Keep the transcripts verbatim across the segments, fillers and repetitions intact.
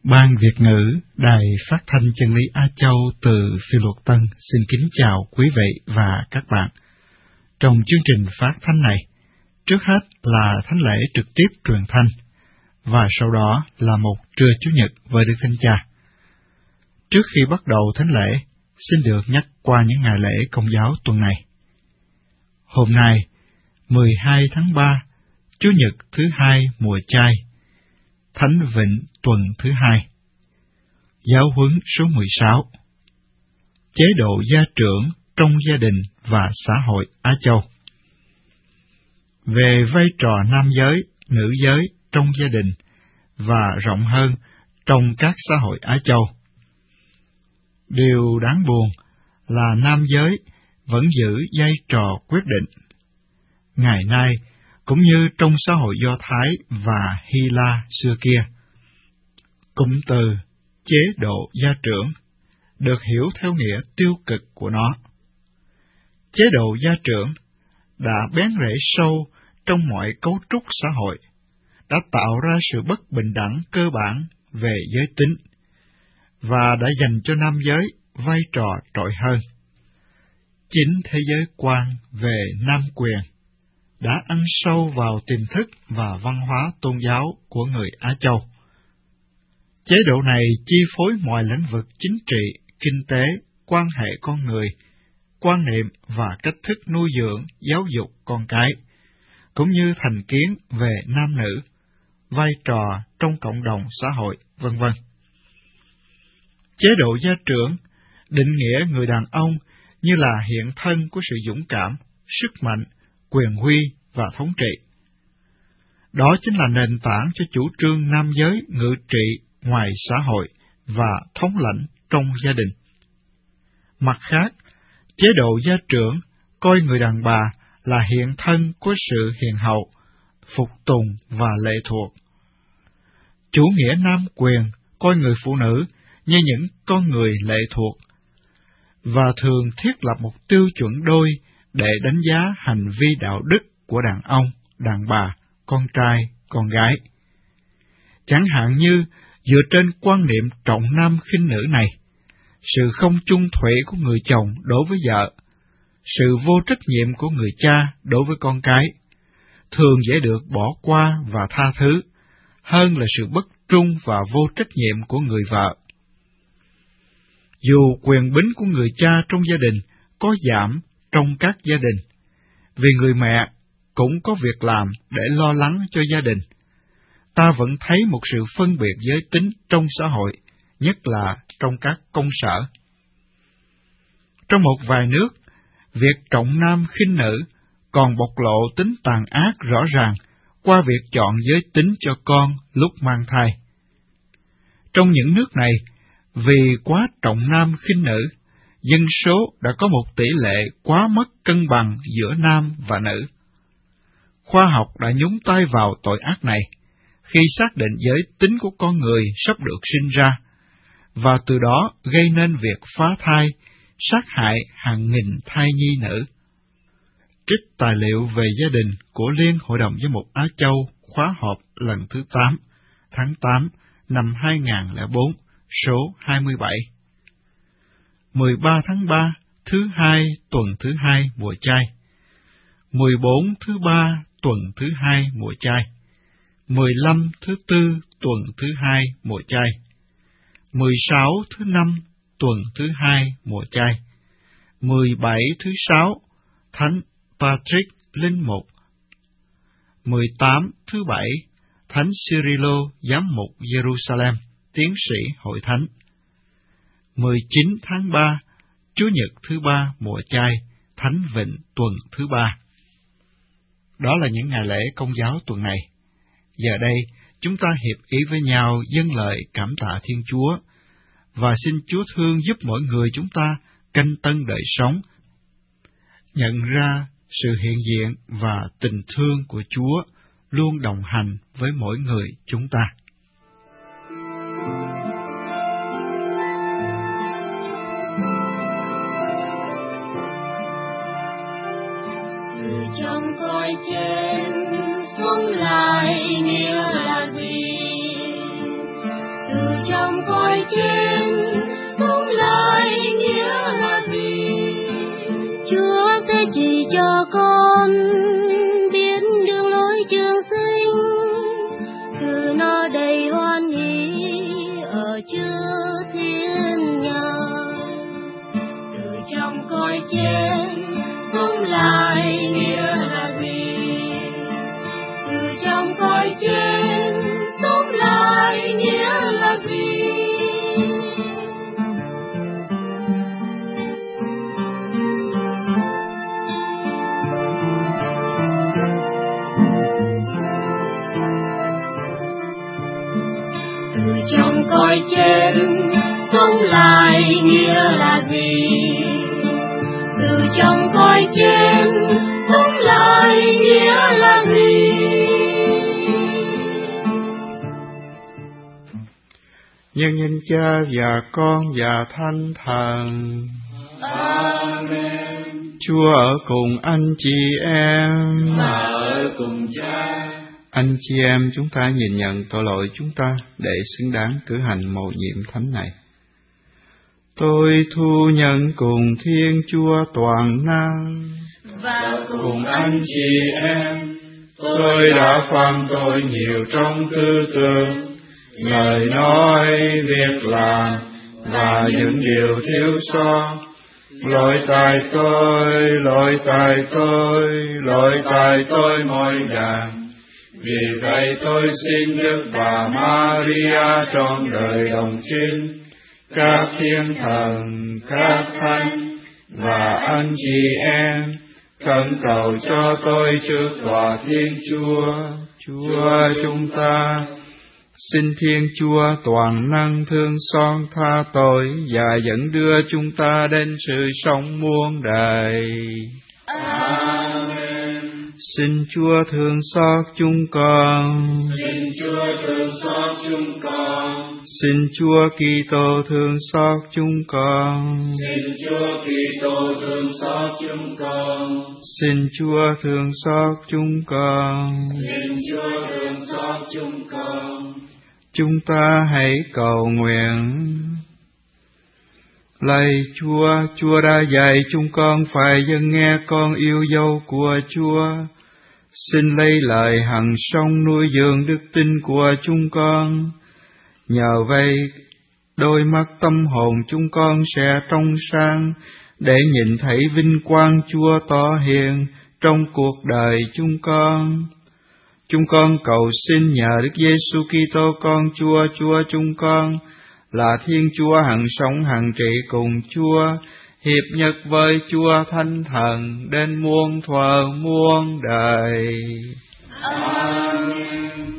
Ban Việt ngữ Đài Phát thanh Chân lý Á Châu từ Phi Luật Tân xin kính chào quý vị và các bạn. Trong chương trình phát thanh này, trước hết là thánh lễ trực tiếp truyền thanh, và sau đó là một trưa Chủ nhật với Đức Thánh Cha. Trước khi bắt đầu thánh lễ, xin được nhắc qua những ngày lễ Công giáo tuần này. Hôm nay, mười hai tháng ba, Chủ nhật thứ hai mùa chay, Thánh Vịnh tuần thứ hai. Giáo huấn số mười sáu. Chế độ gia trưởng trong gia đình và xã hội Á Châu. Về vai trò nam giới, nữ giới trong gia đình và rộng hơn trong các xã hội Á Châu. Điều đáng buồn là nam giới vẫn giữ vai trò quyết định. Ngày nay, cũng như trong xã hội Do Thái và Hy La xưa kia, cụm từ chế độ gia trưởng được hiểu theo nghĩa tiêu cực của nó. Chế độ gia trưởng đã bén rễ sâu trong mọi cấu trúc xã hội, đã tạo ra sự bất bình đẳng cơ bản về giới tính, và đã dành cho nam giới vai trò trội hơn. Chính thế giới quan về nam quyền đã ăn sâu vào tiềm thức và văn hóa tôn giáo của người Á Châu. Chế độ này chi phối mọi lĩnh vực chính trị, kinh tế, quan hệ con người, quan niệm và cách thức nuôi dưỡng, giáo dục con cái, cũng như thành kiến về nam nữ, vai trò trong cộng đồng xã hội, vân vân. Chế độ gia trưởng định nghĩa người đàn ông như là hiện thân của sự dũng cảm, sức mạnh, quyền huy và thống trị. Đó chính là nền tảng cho chủ trương nam giới ngự trị ngoài xã hội và thống lãnh trong gia đình. Mặt khác, chế độ gia trưởng coi người đàn bà là hiện thân của sự hiền hậu, phục tùng và lệ thuộc. Chủ nghĩa nam quyền coi người phụ nữ như những con người lệ thuộc, và thường thiết lập một tiêu chuẩn đôi để đánh giá hành vi đạo đức của đàn ông, đàn bà, con trai, con gái. Chẳng hạn như, dựa trên quan niệm trọng nam khinh nữ này, sự không chung thủy của người chồng đối với vợ, sự vô trách nhiệm của người cha đối với con cái, thường dễ được bỏ qua và tha thứ, hơn là sự bất trung và vô trách nhiệm của người vợ. Dù quyền bính của người cha trong gia đình có giảm trong các gia đình, vì người mẹ cũng có việc làm để lo lắng cho gia đình, ta vẫn thấy một sự phân biệt giới tính trong xã hội, nhất là trong các công sở. Trong một vài nước, việc trọng nam khinh nữ còn bộc lộ tính tàn ác rõ ràng qua việc chọn giới tính cho con lúc mang thai. Trong những nước này, vì quá trọng nam khinh nữ, dân số đã có một tỷ lệ quá mất cân bằng giữa nam và nữ. Khoa học đã nhúng tay vào tội ác này khi xác định giới tính của con người sắp được sinh ra, và từ đó gây nên việc phá thai, sát hại hàng nghìn thai nhi nữ. Trích tài liệu về gia đình của Liên Hội đồng Giám mục Á Châu khóa họp lần thứ tám, tháng tám năm hai nghìn không trăm lẻ bốn, số hai mươi bảy. mười ba tháng ba, thứ hai tuần thứ hai mùa chay. mười bốn thứ ba tuần thứ hai mùa chay. mười lăm thứ tư tuần thứ hai mùa chay. mười sáu thứ năm tuần thứ hai mùa chay. mười bảy thứ sáu Thánh Patrick Linh Mục. mười tám thứ bảy Thánh Cyrilo Giám mục Jerusalem, tiến sĩ hội thánh. mười chín tháng ba, Chủ nhật thứ ba mùa chay, Thánh Vịnh tuần thứ ba. Đó là những ngày lễ Công giáo tuần này. Giờ đây, chúng ta hiệp ý với nhau dâng lời cảm tạ Thiên Chúa, và xin Chúa thương giúp mỗi người chúng ta canh tân đời sống, nhận ra sự hiện diện và tình thương của Chúa luôn đồng hành với mỗi người chúng ta. Từ trong cõi trên xuống lại nghĩa là gì? Từ trong cõi trên sống lại nghĩa là gì? Chúa sẽ chỉ cho con biết đường lối trường sinh, từ nó đầy hoan hỷ ở chư thiên nhai. Từ trong cõi trên sống lại nghĩa là gì? Từ trong cõi trên sống lại nghĩa là gì? Từ trong cõi trên sống lại nghĩa là gì? Từ trong cõi trên sống lại nghĩa là gì? Nhân danh Cha và Con và Thánh Thần. Amen. Chúa ở cùng anh chị em và ở cùng Cha. Anh chị em chúng ta nhìn nhận tội lỗi chúng ta để xứng đáng cử hành mầu nhiệm thánh này. Tôi thu nhận cùng Thiên Chúa toàn năng và cùng, cùng anh chị em, tôi đã phạm tội nhiều trong tư tưởng, lời nói, việc làm và những điều thiếu sót. Lỗi tại tôi, lỗi tại tôi, lỗi tại tôi mỗi đàn. Vì vậy tôi xin Đức Bà Maria trong đời đồng trinh, các thiên thần, các thánh và anh chị em, khẩn cầu cho tôi trước tòa Thiên Chúa, Chúa chúng ta. Xin Thiên Chúa toàn năng thương xót tha tội và dẫn đưa chúng ta đến sự sống muôn đời. Amen. Xin Chúa thương xót chúng con. Xin Chúa thương xót chúng con. Xin Chúa Kitô thương xót chúng con. Xin Chúa Kitô thương xót chúng con. Xin Chúa thương xót chúng con. Xin Chúa thương xót chúng con. Chúng ta hãy cầu nguyện. Lạy Chúa, Chúa đã dạy chúng con phải dâng nghe con yêu dấu của Chúa. Xin lấy lời hằng sống nuôi dưỡng đức tin của chúng con. Nhờ vậy, đôi mắt tâm hồn chúng con sẽ trong sáng để nhìn thấy vinh quang Chúa tỏ hiện trong cuộc đời chúng con. Chúng con cầu xin nhờ Đức Giêsu Kitô con Chúa, Chúa chúng con, là Thiên Chúa hằng sống hằng trị cùng Chúa, hiệp nhất với Chúa Thánh Thần đến muôn thuở muôn đời. Amen.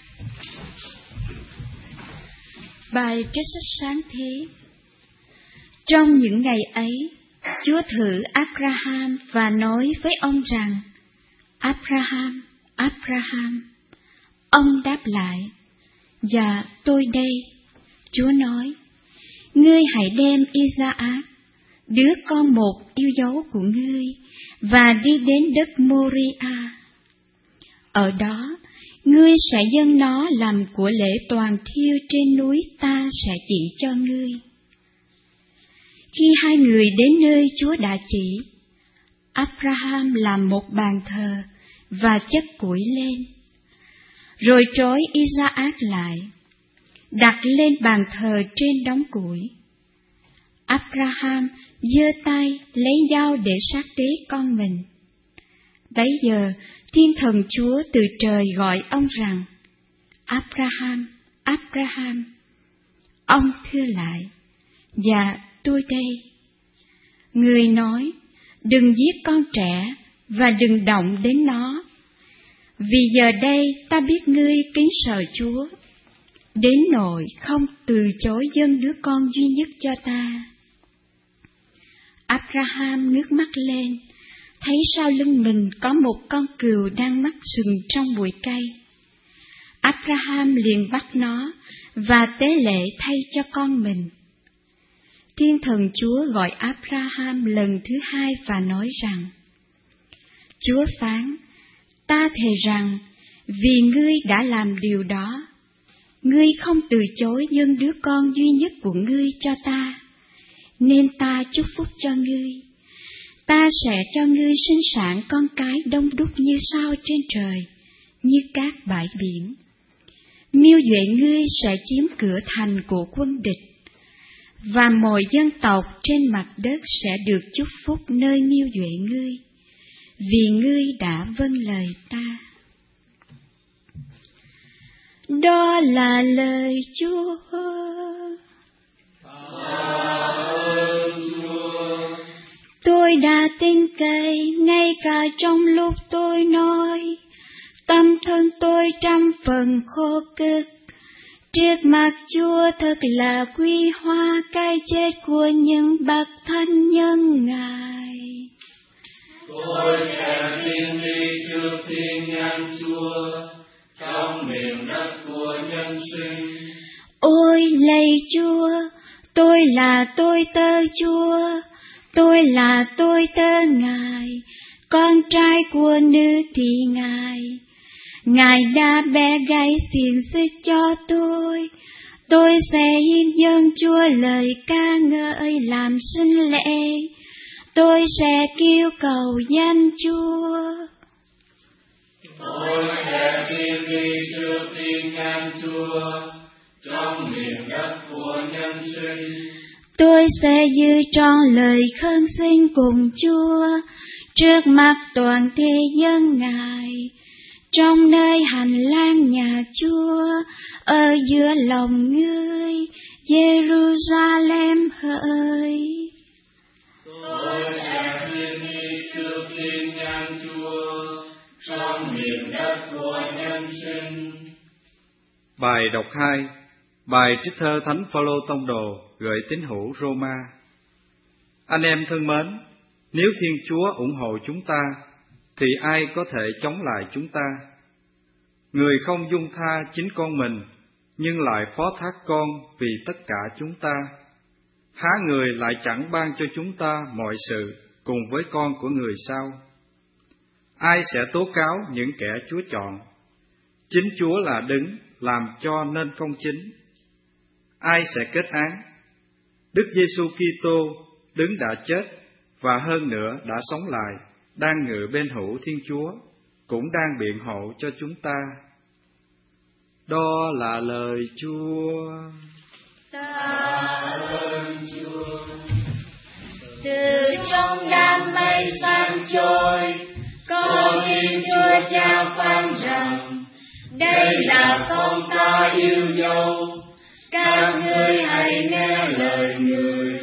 Bài trích sách sáng thế. Trong những ngày ấy, Chúa thử Abraham và nói với ông rằng: Abraham, Abraham. Ông đáp lại: Dạ, tôi đây. Chúa nói: Ngươi hãy đem Isaac, đứa con một yêu dấu của ngươi, và đi đến đất Moria. Ở đó, ngươi sẽ dâng nó làm của lễ toàn thiêu trên núi ta sẽ chỉ cho ngươi. Khi hai người đến nơi Chúa đã chỉ, Abraham làm một bàn thờ và chất củi lên, rồi trói Isaac lại, đặt lên bàn thờ trên đống củi. Abraham giơ tay lấy dao để sát tế con mình. Bấy giờ Thiên Thần Chúa từ trời gọi ông rằng: Abraham, Abraham. Ông thưa lại: Dạ, tôi đây. Người nói: Đừng giết con trẻ và đừng động đến nó, vì giờ đây ta biết ngươi kính sợ Chúa, đến nỗi không từ chối dâng đứa con duy nhất cho ta. Abraham ngước mắt lên, thấy sau lưng mình có một con cừu đang mắc sừng trong bụi cây. Abraham liền bắt nó và tế lễ thay cho con mình. Thiên Thần Chúa gọi Abraham lần thứ hai và nói rằng: Chúa phán: Ta thề rằng, vì ngươi đã làm điều đó, Ngươi không từ chối dâng đứa con duy nhất của Ngươi cho ta, nên ta chúc phúc cho Ngươi. Ta sẽ cho Ngươi sinh sản con cái đông đúc như sao trên trời, như cát bãi biển. Mưu duệ Ngươi sẽ chiếm cửa thành của quân địch, và mọi dân tộc trên mặt đất sẽ được chúc phúc nơi mưu duệ Ngươi, vì Ngươi đã vâng lời ta. Đó là lời Chúa. Tôi đã tin cậy ngay cả trong lúc tôi nói, tâm thân tôi trăm phần khô cực. Trước mặt Chúa thật là quý hóa cái chết của những bậc thánh nhân Ngài. Tôi sẽ tin đi trước tin nhang Chúa trong miền đất của nhân sinh. Ôi lạy Chúa, tôi là tôi tớ Chúa, tôi là tôi tớ Ngài, con trai của nữ tỳ Ngài. Ngài đã bẻ gãy xiềng xích cho tôi, tôi sẽ hiến dâng Chúa lời ca ngợi làm sinh lễ, tôi sẽ kêu cầu danh Chúa. Tôi sẽ tin đi trước tin nhang Chúa trong miền đất của nhân sinh. Tôi sẽ giữ trọn lời khấn xin cùng Chúa trước mặt toàn thế dân Ngài, trong nơi hành lang nhà Chúa, ở giữa lòng Ngươi, Jerusalem hỡi. Tôi sẽ tin đi trước tin nhang Chúa trong miền đất của nhân sinh. Bài đọc hai. Bài trích thơ Thánh Phaolô tông đồ gửi tín hữu Roma. Anh em thân mến, nếu Thiên Chúa ủng hộ chúng ta, thì ai có thể chống lại chúng ta? Người không dung tha chính con mình, nhưng lại phó thác con vì tất cả chúng ta. Há người lại chẳng ban cho chúng ta mọi sự cùng với con của người sao? Ai sẽ tố cáo những kẻ Chúa chọn? Chính Chúa là đứng làm cho nên không chính. Ai sẽ kết án? Đức Giêsu Kitô đứng đã chết và hơn nữa đã sống lại, đang ngự bên hữu Thiên Chúa, cũng đang biện hộ cho chúng ta. Đó là lời Chúa. Ta ơn Chúa. Từ trong đám mây san trôi, con tin Chúa Cha phán rằng, đây là con ta yêu dấu, các ngươi hãy nghe lời Người.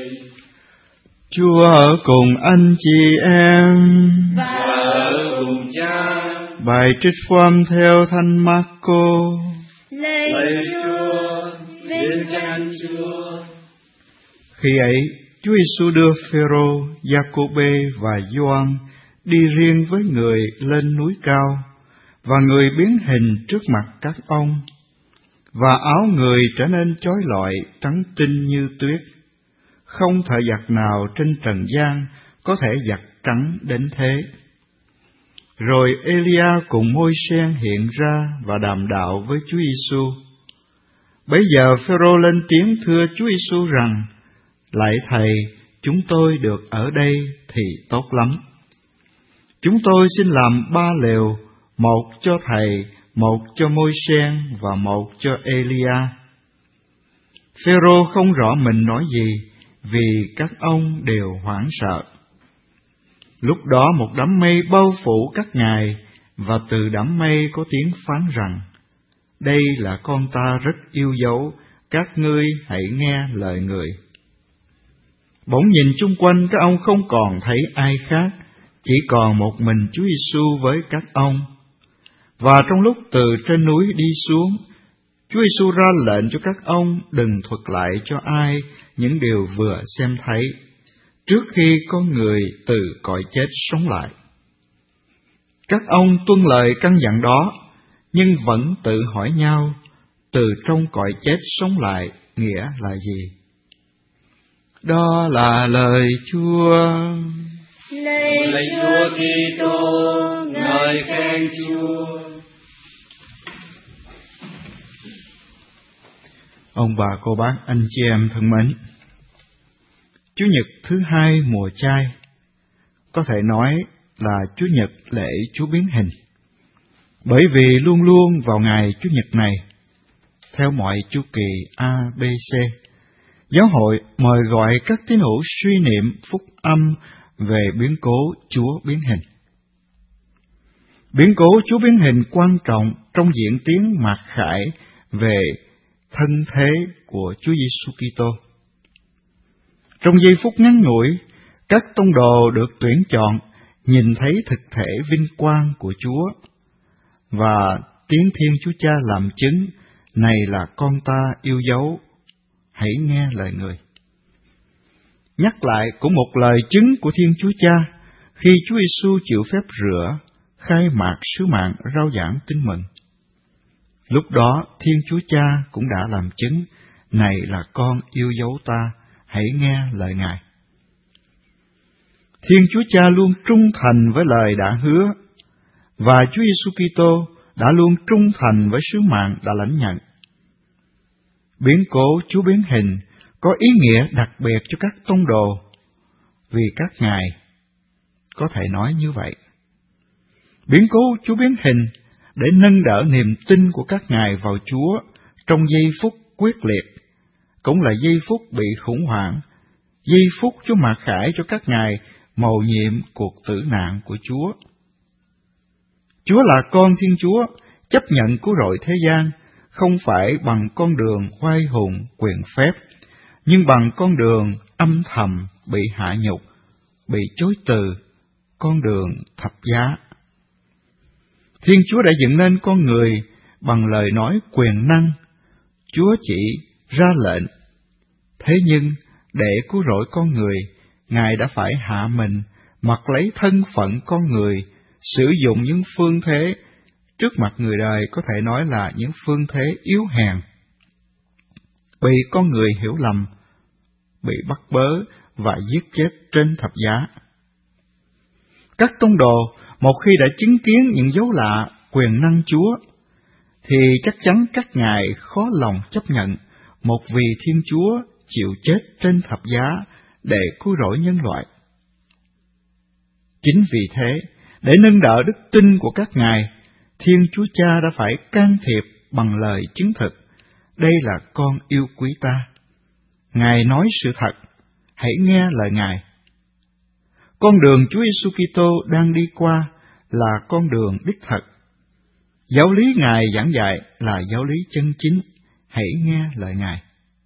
Chúa ở cùng anh chị em và ở cùng Cha. Bài trích phàm theo Thánh Marco. Lạy Chúa, vinh danh Chúa. Khi ấy, Chúa Giêsu đưa Phêrô, Giacôbê và Gioan đi riêng với người lên núi cao, và người biến hình trước mặt các ông, và áo người trở nên chói lọi trắng tinh như tuyết. Không thợ giặt nào trên trần gian có thể giặt trắng đến thế. Rồi Elia cùng Môi-se hiện ra và đàm đạo với Chúa Giêsu. Bấy giờ Phêrô lên tiếng thưa Chúa Giêsu rằng: Lạy Thầy, chúng tôi được ở đây thì tốt lắm. Chúng tôi xin làm ba lều, một cho Thầy, một cho Môi-se và một cho Elia. Phêrô không rõ mình nói gì, vì các ông đều hoảng sợ. Lúc đó một đám mây bao phủ các ngài, và từ đám mây có tiếng phán rằng: Đây là con ta rất yêu dấu, các ngươi hãy nghe lời Người. Bỗng nhìn chung quanh, các ông không còn thấy ai khác, chỉ còn một mình Chúa Giêsu với các ông. Và trong lúc từ trên núi đi xuống, Chúa Giêsu ra lệnh cho các ông đừng thuật lại cho ai những điều vừa xem thấy, trước khi con người từ cõi chết sống lại. Các ông tuân lời căn dặn đó, nhưng vẫn tự hỏi nhau, từ trong cõi chết sống lại nghĩa là gì? Đó là lời Chúa. Lạy Chúa Kitô, ngợi khen Chúa. Ông bà, cô bác, anh chị em thân mến, Chủ nhật thứ hai mùa chay có thể nói là Chủ nhật lễ Chúa biến hình, bởi vì luôn luôn vào ngày Chủ nhật này, theo mọi chu kỳ a bê xê, giáo hội mời gọi các tín hữu suy niệm phúc âm về biến cố Chúa biến hình. Biến cố Chúa biến hình quan trọng trong diễn tiến mặc khải về thân thế của Chúa Giêsu Kitô. Trong giây phút ngắn ngủi, các tông đồ được tuyển chọn nhìn thấy thực thể vinh quang của Chúa và tiếng Thiên Chúa Cha làm chứng, này là con ta yêu dấu, hãy nghe lời người. Nhắc lại cũng một lời chứng của Thiên Chúa Cha khi Chúa Giêsu chịu phép rửa, khai mạc sứ mạng rao giảng tin mừng. Lúc đó Thiên Chúa Cha cũng đã làm chứng, này là con yêu dấu ta, hãy nghe lời Ngài. Thiên Chúa Cha luôn trung thành với lời đã hứa, và Chúa Giêsu Kitô đã luôn trung thành với sứ mạng đã lãnh nhận. Biến cố Chúa biến hình có ý nghĩa đặc biệt cho các tông đồ, vì các ngài có thể nói như vậy. Biến cố Chúa biến hình để nâng đỡ niềm tin của các ngài vào Chúa trong giây phút quyết liệt, cũng là giây phút bị khủng hoảng, giây phút Chúa mặc khải cho các ngài mầu nhiệm cuộc tử nạn của Chúa. Chúa là con Thiên Chúa, chấp nhận cứu rỗi thế gian, không phải bằng con đường oai hùng quyền phép, nhưng bằng con đường âm thầm bị hạ nhục, bị chối từ, con đường thập giá. Thiên Chúa đã dựng nên con người bằng lời nói quyền năng. Chúa chỉ ra lệnh. Thế nhưng, để cứu rỗi con người, Ngài đã phải hạ mình, mặc lấy thân phận con người, sử dụng những phương thế trước mặt người đời có thể nói là những phương thế yếu hèn, bị con người hiểu lầm, bị bắt bớ và giết chết trên thập giá. Các tông đồ một khi đã chứng kiến những dấu lạ quyền năng Chúa, thì chắc chắn các ngài khó lòng chấp nhận một vị Thiên Chúa chịu chết trên thập giá để cứu rỗi nhân loại. Chính vì thế, để nâng đỡ đức tin của các ngài, Thiên Chúa Cha đã phải can thiệp bằng lời chứng thực, đây là con yêu quý ta. Ngài nói sự thật, hãy nghe lời Ngài. Con đường Chúa Giêsu Kitô đang đi qua là con đường đích thực. Giáo lý Ngài giảng dạy là giáo lý chân chính, hãy nghe lời Ngài.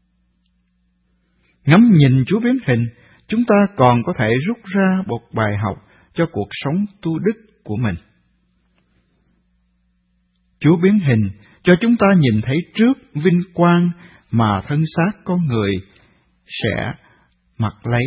Ngắm nhìn Chúa biến hình, chúng ta còn có thể rút ra một bài học cho cuộc sống tu đức của mình. Chúa biến hình cho chúng ta nhìn thấy trước vinh quang mà thân xác con người sẽ mặc lấy.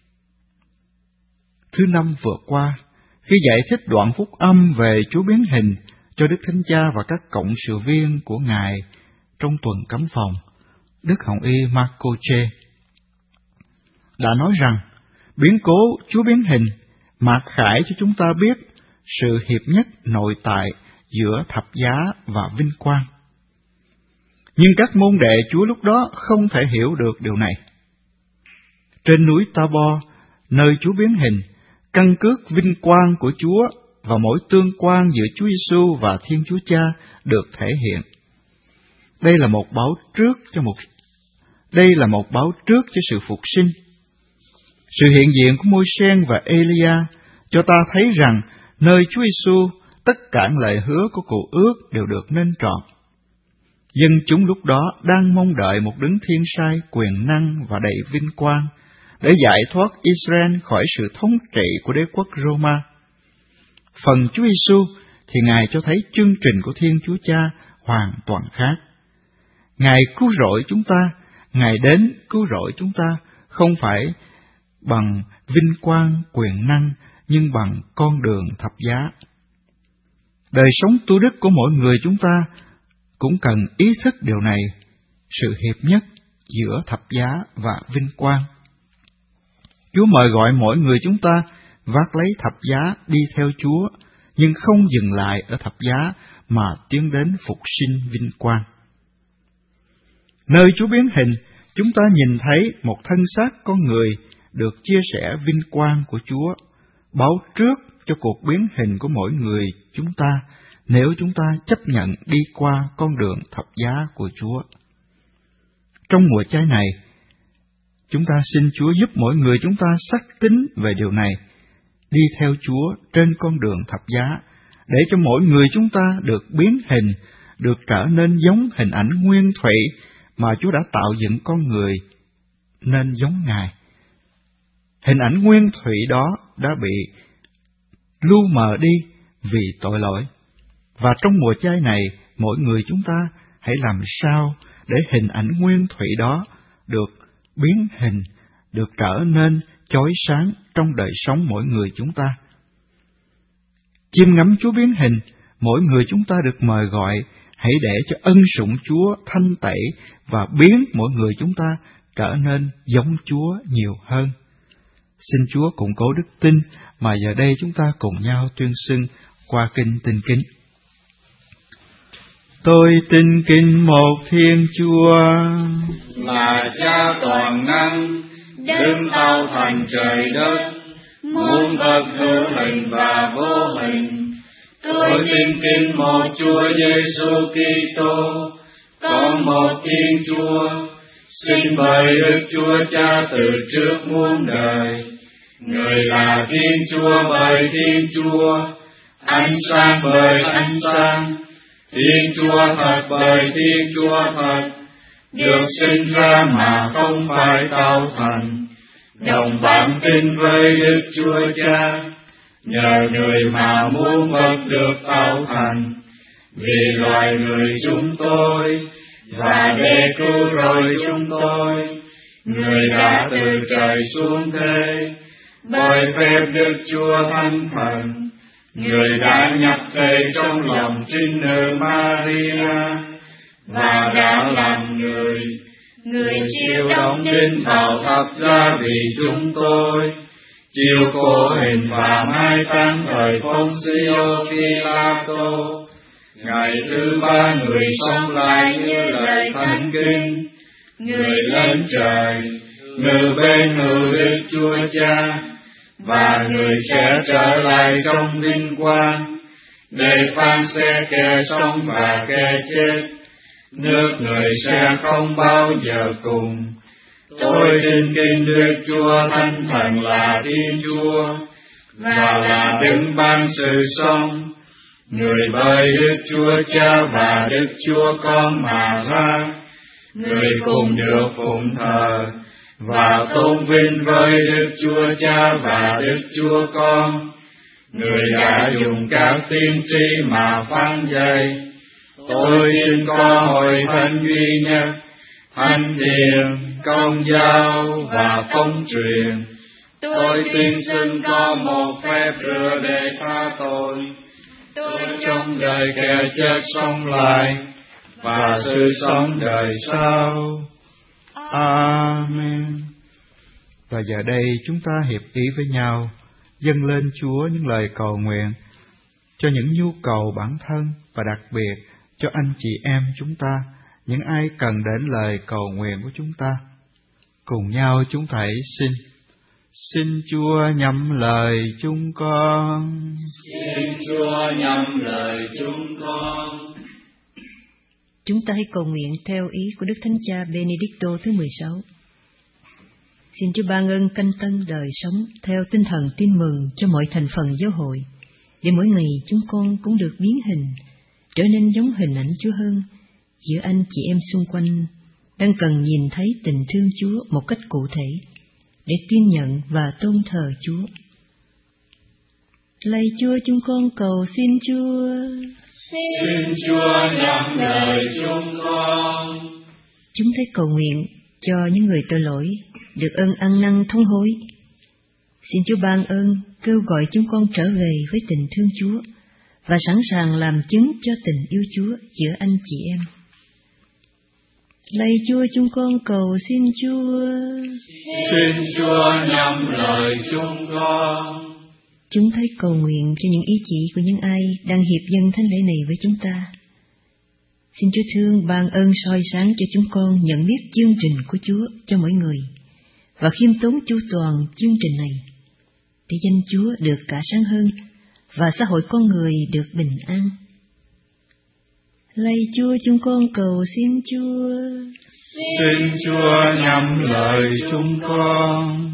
Thứ năm vừa qua, khi giải thích đoạn phúc âm về Chúa biến hình cho Đức Thánh Cha và các cộng sự viên của Ngài trong tuần cấm phòng, Đức Hồng Y Marco Che đã nói rằng biến cố Chúa biến hình mặc khải cho chúng ta biết sự hiệp nhất nội tại giữa thập giá và vinh quang. Nhưng các môn đệ Chúa lúc đó không thể hiểu được điều này. Trên núi Tabor, nơi Chúa biến hình, căn cước vinh quang của Chúa và mỗi tương quan giữa Chúa Giêsu và Thiên Chúa Cha được thể hiện. Đây là một báo trước cho một đây là một báo trước cho sự phục sinh. Sự hiện diện của Môi-se và Elia cho ta thấy rằng nơi Chúa Giêsu tất cả lời hứa của cựu ước đều được nên trọn. Dân chúng lúc đó đang mong đợi một đấng thiên sai quyền năng và đầy vinh quang để giải thoát Israel khỏi sự thống trị của đế quốc Roma. Phần Chúa Giêsu thì Ngài cho thấy chương trình của Thiên Chúa Cha hoàn toàn khác. Ngài cứu rỗi chúng ta, Ngài đến cứu rỗi chúng ta không phải bằng vinh quang quyền năng, nhưng bằng con đường thập giá. Đời sống tu đức của mỗi người chúng ta cũng cần ý thức điều này, sự hiệp nhất giữa thập giá và vinh quang. Chúa mời gọi mỗi người chúng ta vác lấy thập giá đi theo Chúa, nhưng không dừng lại ở thập giá mà tiến đến phục sinh vinh quang. Nơi Chúa biến hình, chúng ta nhìn thấy một thân xác con người được chia sẻ vinh quang của Chúa, báo trước cho cuộc biến hình của mỗi người chúng ta nếu chúng ta chấp nhận đi qua con đường thập giá của Chúa. Trong mùa chay này, chúng ta xin Chúa giúp mỗi người chúng ta xác tín về điều này, đi theo Chúa trên con đường thập giá, để cho mỗi người chúng ta được biến hình, được trở nên giống hình ảnh nguyên thủy mà Chúa đã tạo dựng con người nên giống Ngài. Hình ảnh nguyên thủy đó đã bị lu mờ đi vì tội lỗi. Và trong mùa chay này, mỗi người chúng ta hãy làm sao để hình ảnh nguyên thủy đó được biến hình, được trở nên chói sáng trong đời sống mỗi người chúng ta. Chiêm ngắm Chúa biến hình, mỗi người chúng ta được mời gọi, hãy để cho ân sủng Chúa thanh tẩy và biến mỗi người chúng ta trở nên giống Chúa nhiều hơn. Xin Chúa củng cố đức tin mà giờ đây chúng ta cùng nhau tuyên xưng qua kinh tin kính. Tôi tin kính một Thiên Chúa, là Cha toàn năng, đấng tạo thành trời đất, muôn vật hữu hình và vô hình. Tôi tin kính một Chúa Giêsu Kitô, con một Thiên Chúa, sinh bởi Đức Chúa Cha từ trước muôn đời. Người là Thiên Chúa bởi Thiên Chúa, ánh sáng bởi ánh sáng, Thiên Chúa thật bởi Thiên Chúa thật, được sinh ra mà không phải tạo thành, đồng bản tin với Đức Chúa Cha, nhờ người mà muôn vật được tạo thành, vì loài người chúng tôi, và để cứu rỗi chúng tôi, người đã từ trời xuống thế, bởi phép Đức Chúa Thánh Thần, người đã nhập thể trong lòng trinh nữ Maria, và đã làm người, người chịu đóng đinh vào thập giá vì chúng tôi, chịu khổ hình và mai táng thời Poncio Pilato. Ngày thứ ba người sống lại như lời Thánh Kinh, người lên trời, ngự bên hữu Đức Chúa Cha, và người sẽ trở lại trong vinh quang, để phán xét kẻ sống và kẻ chết. Nước người sẽ không bao giờ cùng. Tôi tin kính Đức Chúa Thánh Thần là Thiên Chúa, và là đứng ban sự sống, người bởi Đức Chúa Cha và Đức Chúa Con mà ra, người cùng được phụng thờ và tôn vinh với Đức Chúa Cha và Đức Chúa Con, người đã dùng các tiên tri mà phán dạy. Tôi tin có hội thánh duy nhất, thánh thiện, công giáo và công truyền. Tôi tin xưng có một phép rửa để tha tội. Tôi trong đời kẻ chết sống lại, và sự sống đời sau. Amen. Và giờ đây chúng ta hiệp ý với nhau, dâng lên Chúa những lời cầu nguyện cho những nhu cầu bản thân và đặc biệt cho anh chị em chúng ta, những ai cần đến lời cầu nguyện của chúng ta. Cùng nhau chúng ta hãy xin. Xin Chúa nhắm lời chúng con. Xin Chúa nhắm lời chúng con. Chúng ta hãy cầu nguyện theo ý của Đức Thánh Cha Benedicto thứ mười sáu. Xin Chúa ban ơn canh tân đời sống theo tinh thần tin mừng cho mọi thành phần giáo hội, để mỗi ngày chúng con cũng được biến hình, trở nên giống hình ảnh Chúa hơn, giữa anh chị em xung quanh đang cần nhìn thấy tình thương Chúa một cách cụ thể, để tin nhận và tôn thờ Chúa. Lạy Chúa, chúng con cầu xin Chúa. Xin Chúa nhắm lời chúng con. Chúng ta cầu nguyện cho những người tội lỗi được ơn ăn năn thống hối. Xin Chúa ban ơn kêu gọi chúng con trở về với tình thương Chúa và sẵn sàng làm chứng cho tình yêu Chúa giữa anh chị em. Lạy Chúa, chúng con cầu xin Chúa. Xin Chúa nhắm lời chúng con. Chúng thấy cầu nguyện cho những ý chỉ của những ai đang hiệp dâng thánh lễ này với chúng ta. Xin Chúa thương ban ơn soi sáng cho chúng con nhận biết chương trình của Chúa cho mỗi người, và khiêm tốn chu toàn chương trình này, để danh Chúa được cả sáng hơn, và xã hội con người được bình an. Lạy Chúa, chúng con cầu xin Chúa. Xin Chúa nhắm lời chúng con.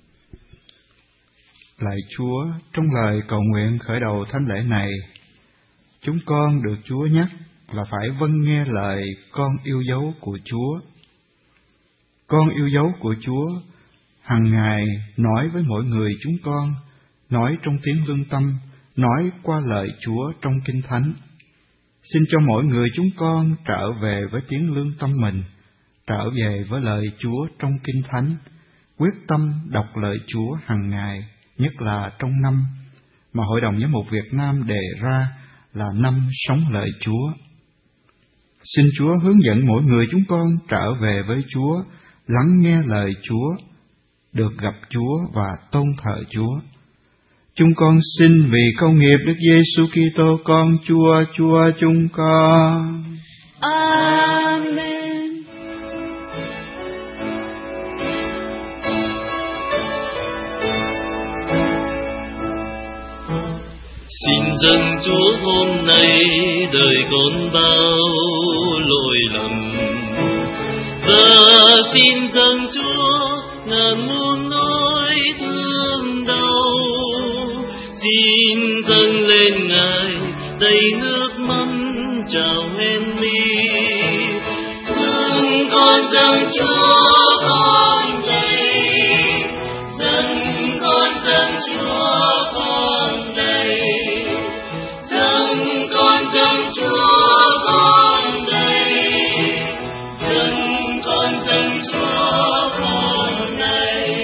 Lạy Chúa, trong lời cầu nguyện khởi đầu thánh lễ này, chúng con được Chúa nhắc là phải vâng nghe lời con yêu dấu của Chúa. Con yêu dấu của Chúa hằng ngày nói với mỗi người chúng con, nói trong tiếng lương tâm, nói qua lời Chúa trong Kinh Thánh. Xin cho mỗi người chúng con trở về với tiếng lương tâm mình, trở về với lời Chúa trong Kinh Thánh, quyết tâm đọc lời Chúa hằng ngày, nhất là trong năm mà Hội đồng Giám mục Việt Nam đề ra là năm sống lời Chúa. Xin Chúa hướng dẫn mỗi người chúng con trở về với Chúa, lắng nghe lời Chúa, được gặp Chúa và tôn thờ Chúa. Chúng con xin vì công nghiệp Đức Giêsu Kitô con Chúa, Chúa chúng con. Amen. Xin dâng Chúa hôm nay đời con bao lỗi lầm, và xin dâng Chúa ngàn muôn nỗi thương đau. Xin dâng lên Ngài đầy nước mắt trào hen mi. Dâng con dâng Chúa con đây, dâng con dâng Chúa con đây, dâng con dâng Chúa con đây, dâng con dâng Chúa con đây.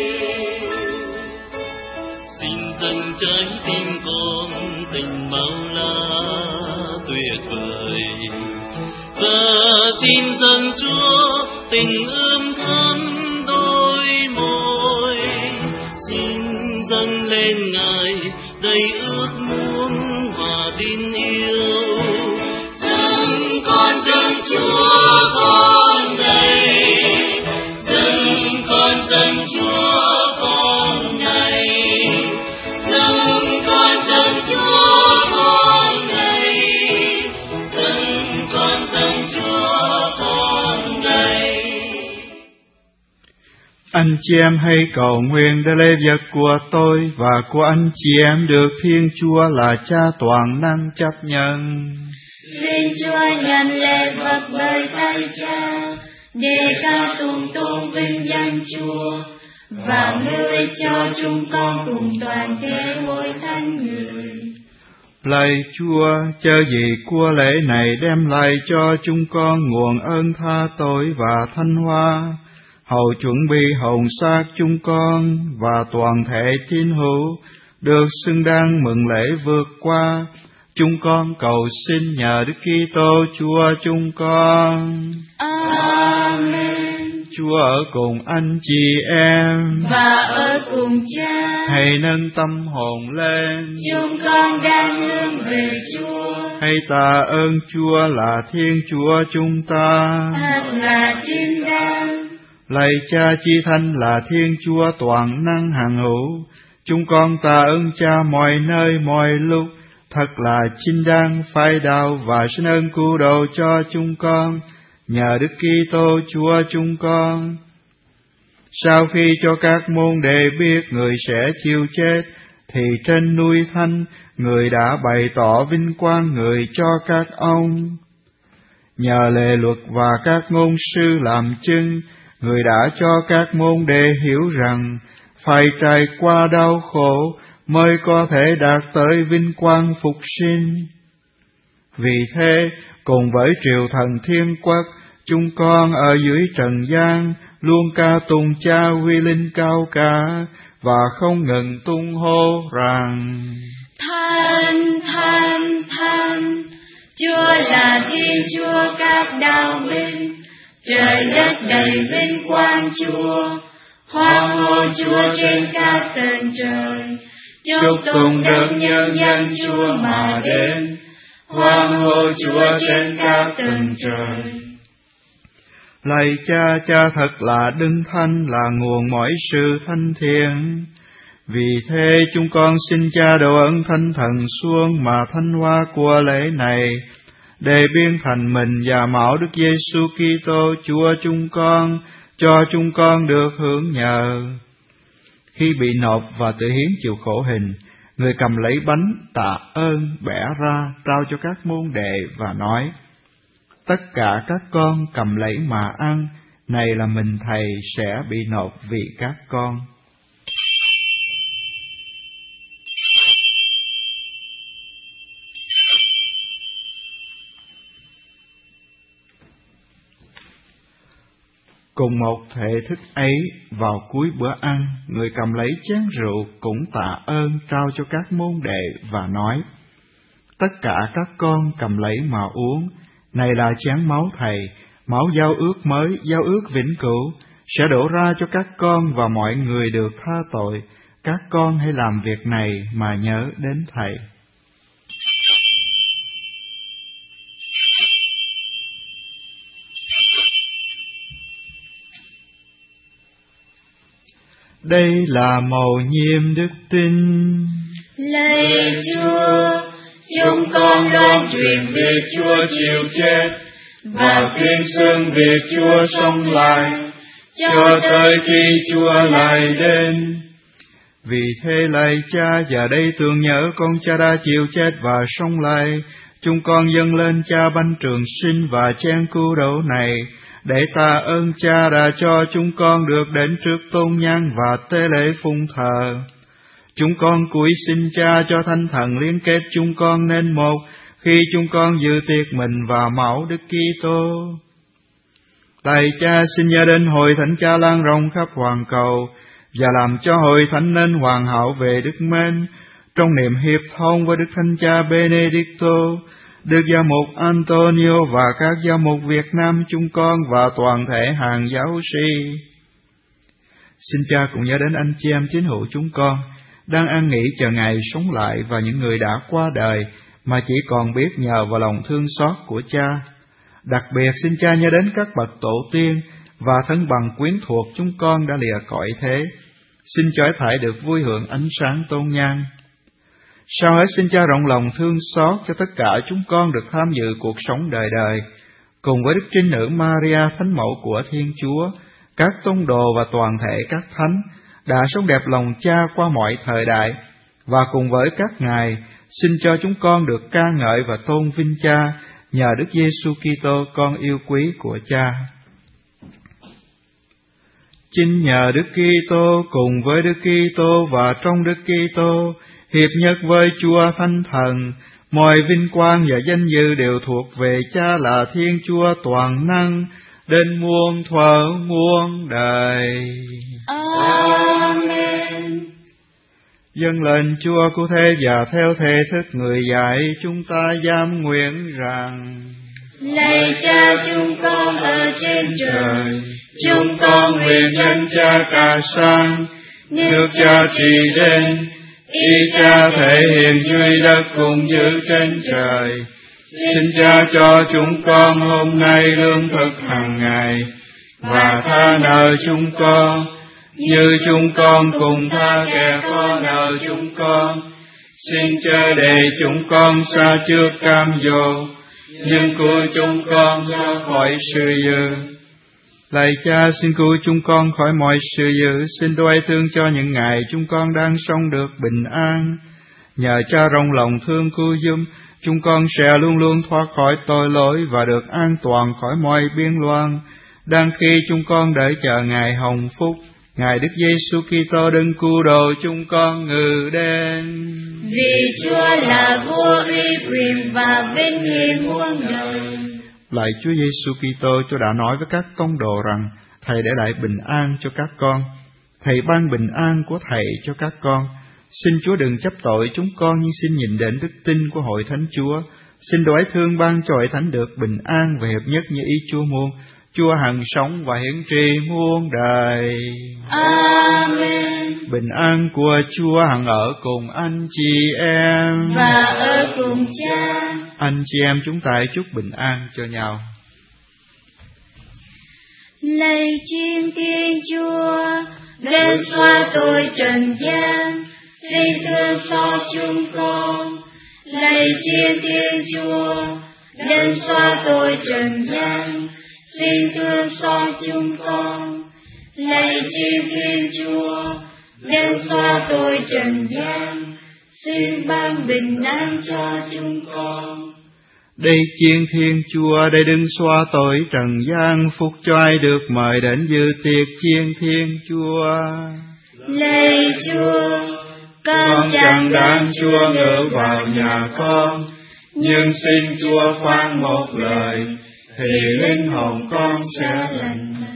Xin dâng trái tim con tình bao la tuyệt vời, và xin dâng Chúa tình ươm thắm đôi môi. Xin dâng lên Ngài đầy ước muốn và tin yêu. Dâng con dâng Chúa con đây, dâng con dâng Chúa con này, dâng con dâng Chúa con đây, dâng con dâng Chúa con đây. Anh chị em hãy cầu nguyện để lễ vật của tôi và của anh chị em được Thiên Chúa là Cha toàn năng chấp nhận. Xin Chúa nhận lễ vật bởi tay Cha, để ca tụng tôn vinh danh Chúa, và người cho chúng con cùng toàn thể hội thánh người. Lạy Chúa, chớ gì của lễ này đem lại cho chúng con nguồn ơn tha tội và thanh hoa, hầu chuẩn bị hồn xác chúng con và toàn thể tín hữu được xứng đáng mừng lễ vượt qua. Chúng con cầu xin nhờ Đức Kitô Chúa chúng con. Amen. Chúa ở cùng anh chị em Và ở cùng Cha. Hãy nâng tâm hồn lên. Chúng con đang hướng về Chúa. Hãy tạ ơn Chúa là Thiên Chúa chúng ta. Thật là chính đáng. Lạy Cha Chi Thánh là Thiên Chúa toàn năng hằng hữu, chúng con tạ ơn Cha mọi nơi mọi lúc. Thật là chính đáng phải đạo và xin ơn cứu độ cho chúng con nhờ Đức Kitô Chúa chúng con. Sau khi cho các môn đệ biết người sẽ chịu chết, thì trên núi Thánh người đã bày tỏ vinh quang người cho các ông. Nhờ lề luật và các ngôn sư làm chứng, người đã cho các môn đệ hiểu rằng phải trải qua đau khổ mới có thể đạt tới vinh quang phục sinh. Vì thế, cùng với triều thần thiên quốc, chúng con ở dưới trần gian luôn ca tụng Cha huy linh cao cả và không ngừng tung hô rằng: Thánh, Thánh, Thánh, Chúa là Thiên Chúa các đạo binh, trời đất đầy vinh quang Chúa, hoan hô Chúa trên các tầng trời. Chúc tụng đấng nhân danh Chúa mà đến, Hoan hô Chúa trên các tầng trời. Lạy Cha, Cha thật là Đấng Thánh, là nguồn mọi sự thanh thiện. Vì thế chúng con xin Cha đổ ơn Thánh Thần xuống mà thanh hoa của lễ này, để biến thành mình và máu Đức Giêsu Kitô Chúa chúng con, cho chúng con được hưởng nhờ. Khi bị nộp và tự hiến chịu khổ hình, người cầm lấy bánh tạ ơn, bẻ ra trao cho các môn đệ và nói: Tất cả các con cầm lấy mà ăn, này là mình Thầy sẽ bị nộp vì các con. Cùng một thể thức ấy, vào cuối bữa ăn, người cầm lấy chén rượu cũng tạ ơn trao cho các môn đệ và nói: Tất cả các con cầm lấy mà uống, này là chén máu Thầy, máu giao ước mới, giao ước vĩnh cửu, sẽ đổ ra cho các con và mọi người được tha tội. Các con hãy làm việc này mà nhớ đến Thầy. Đây là mầu nhiệm đức tin. Lạy Chúa, chúng con loan truyền về Chúa chịu chết và tuyên xưng về Chúa sống lại, cho tới khi Chúa lại đến. Vì thế lạy Cha, giờ đây tưởng nhớ con Cha đã chịu chết và sống lại, chúng con dâng lên Cha bánh trường sinh và chén cứu độ này, để tạ ơn Cha đã cho chúng con được đến trước tôn nhang và tế lễ phụng thờ. Chúng con cúi xin Cha cho Thánh Thần liên kết chúng con nên một, khi chúng con dự tiệc mình và máu Đức Kitô. Lạy Cha, xin nhớ đến hội thánh Cha lan rộng khắp hoàn cầu, và làm cho hội thánh nên hoàn hảo về đức mến, trong niềm hiệp thông với Đức Thánh Cha Benedicto, Đức Giám mục Antonio và các giám mục Việt Nam chúng con và toàn thể hàng giáo sĩ. Xin Cha cũng nhớ đến anh chị em tín hữu chúng con đang an nghỉ chờ ngày sống lại, và những người đã qua đời mà chỉ còn biết nhờ vào lòng thương xót của Cha. Đặc biệt xin Cha nhớ đến các bậc tổ tiên và thân bằng quyến thuộc chúng con đã lìa cõi thế, xin cho thảy được vui hưởng ánh sáng tôn nhang. Sau hết xin Cha rộng lòng thương xót cho tất cả chúng con được tham dự cuộc sống đời đời, cùng với Đức Trinh Nữ Maria Thánh Mẫu của Thiên Chúa, các tông đồ và toàn thể các thánh đã sống đẹp lòng Cha qua mọi thời đại, và cùng với các ngài xin cho chúng con được ca ngợi và tôn vinh Cha nhờ Đức Giêsu Kitô con yêu quý của Cha. Chính nhờ Đức Kitô, cùng với Đức Kitô và trong Đức Kitô, hiệp nhất với Chúa Thánh Thần, mọi vinh quang và danh dự đều thuộc về Cha là Thiên Chúa toàn năng, đến muôn thuở muôn đời. Amen. Dâng lên Chúa cứu thế và theo thể thức người dạy, chúng ta giám nguyện rằng: Lạy Cha chúng con ở trên trời, chúng con nguyện danh Cha cả sang, nước Cha trị đến, ý Cha thể hiện dưới đất cũng như trên trời. Xin Cha cho chúng con hôm nay lương thực hàng ngày, và tha nợ chúng con, như chúng con cùng tha kẻ có nợ chúng con. Xin chớ để chúng con sa trước cam dỗ, nhưng cứu chúng con ra khỏi sự dữ. Lạy Cha, xin cứu chúng con khỏi mọi sự dữ, xin đoái thương cho những ngày chúng con đang sống được bình an. Nhờ Cha rộng lòng thương cứu giúp, chúng con sẽ luôn luôn thoát khỏi tội lỗi và được an toàn khỏi mọi biên loan, đang khi chúng con đợi chờ ngày hồng phúc, Ngài Đức Giêsu Kitô đấng cứu độ chúng con ngự đến. Vì Chúa là vua uy quyền và vinh hiển muôn đời. Lạy Chúa Giêsu Kitô, Chúa đã nói với các tông đồ rằng Thầy để lại bình an cho các con. Thầy ban bình an của Thầy cho các con. Xin Chúa đừng chấp tội chúng con, nhưng xin nhìn đến đức tin của hội thánh Chúa. Xin đoái thương ban cho hội thánh được bình an và hiệp nhất như ý Chúa muốn. Chúa hằng sống và hiển trị muôn đời. Amen. Bình an của Chúa hằng ở cùng anh chị em và ở cùng cùng Cha. Anh chị em chúng ta chúc bình an cho nhau. Lạy Thiên Thiên Chúa, đến xóa tội trần gian, xin thương xót chúng con. Lạy Thiên Thiên Chúa, đến xóa tội trần gian, xin thương xót chúng con. Lạy Thiên Thiên Chúa, đến xóa tội trần gian, xin ban bình an cho chúng con. Đây chiên Thiên Chúa, đây đừng xóa tội trần gian, phúc cho ai được mời đến dự tiệc chiên Thiên Chúa. Lạy Chúa, con chẳng đáng Chúa ngự vào nhà con, nhưng xin Chúa phán một lời, thì linh hồn con sẽ lành mạnh.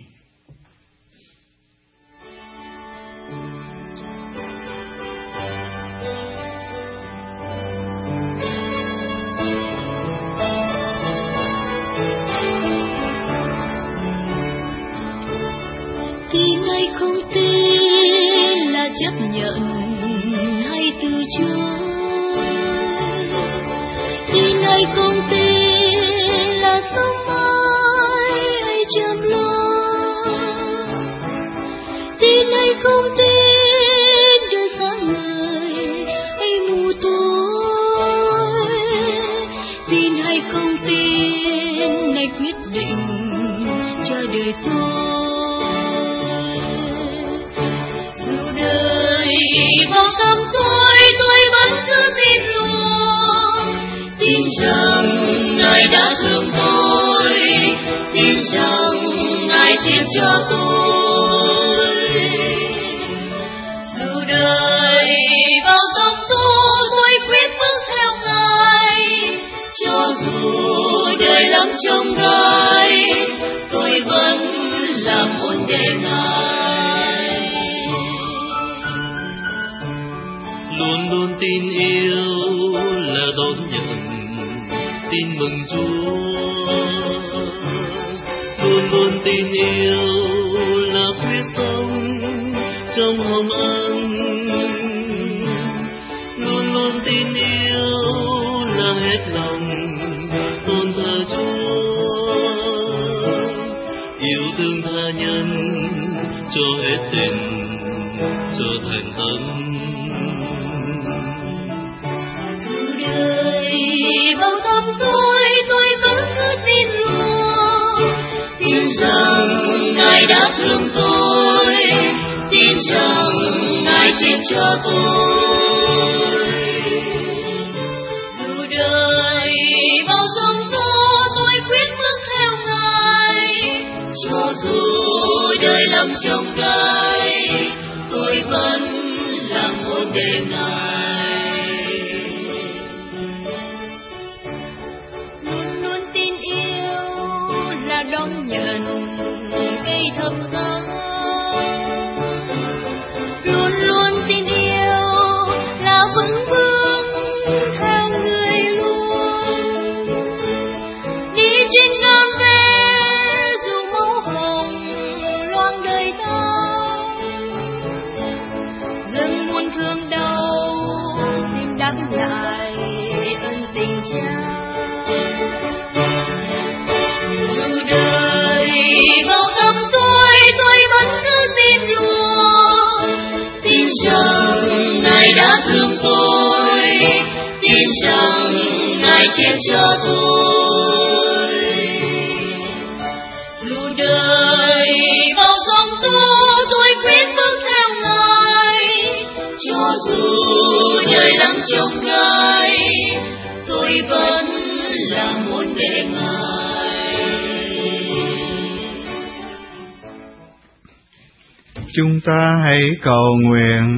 Tin ai không tin là chấp nhận hay từ chối, tin ai không tin là sống mãi hay chăm lo, tin ai không tin đời sáng người hay mù tối, tin hay không tin này quyết định cho đời tôi. Vào tâm tôi, tôi vẫn cứ tin luôn, tin rằng Ngài đã thương tôi, tin rằng Ngài chết cho tôi. Dù đời vào sống tôi, tôi quyết bước theo Ngài, cho dù đời lắm chông gai, tôi vẫn làm ơn để Ngài. Luôn luôn tin yêu là đón nhận tin mừng Chúa, luôn luôn tin yêu là quyết sống trong hồng ân, luôn luôn tin yêu là hết lòng tôn thờ Chúa, yêu thương tha nhân cho hết tình cho thành tâm. Vào tâm tôi, tôi vẫn cứ tin luôn, tin rằng Ngài đã thương tôi, tin rằng Ngài chết cho tôi. Dù đời vào sống tôi, tôi quyết bước theo Ngài, cho dù đời lắm chông gai, tôi vẫn làm ơn để Ngài. Đón nhận cây thơm ngát, luôn luôn tin yêu là vững bước theo người luôn, đi trên ngang ve dù máu hồng loang đời ta, dâng muôn thương đau xin đáp lại ân tình Cha. Vào tâm tôi, tôi vẫn cứ tin luôn, tin rằng Ngài đã thương tôi, tin rằng Ngài chết cho tôi. Dù đời vào sống tôi, tôi quyết bước theo Ngài, cho dù đời lắm chông gai, tôi vẫn làm ơn để Ngài. Chúng ta hãy cầu nguyện.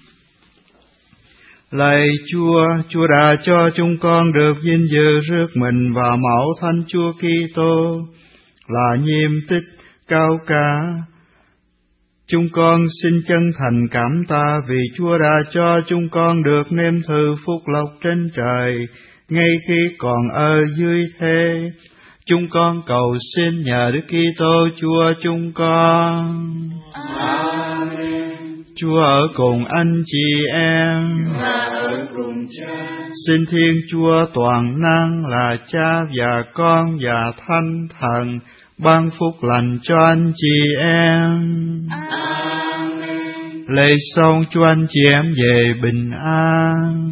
Lạy Chúa, Chúa đã cho chúng con được vinh dự rước mình vào mẫu Thánh Chúa Kitô là nhiệm tích cao cả. Chúng con xin chân thành cảm tạ vì Chúa đã cho chúng con được nếm thử phúc lộc trên trời ngay khi còn ở dưới thế. Chúng con cầu xin nhờ Đức Kitô Chúa chúng con. Amen. Chúa ở cùng anh chị em và ở cùng Cha. Xin Thiên Chúa toàn năng là Cha và Con và Thánh Thần ban phúc lành cho anh chị em. Amen. Lạy xong cho anh chị em về bình an.